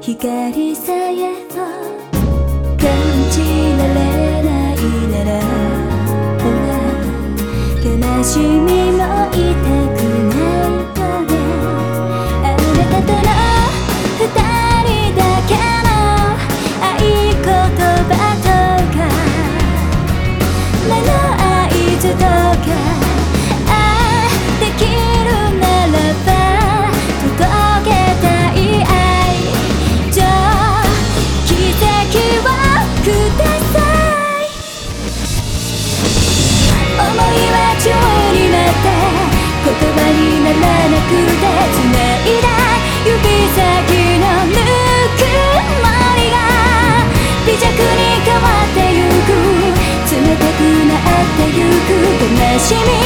光さえも感じられないなら、ほら悲しみも痛くないので、あなたとの二人だけの合言葉とか目の合図とか、できるならば届けたい愛情、奇跡をください。想いは蝶になって言葉にならなくて、繋いだ指先のぬくもりが微弱に変わってゆく、冷たくなってゆく悲しみ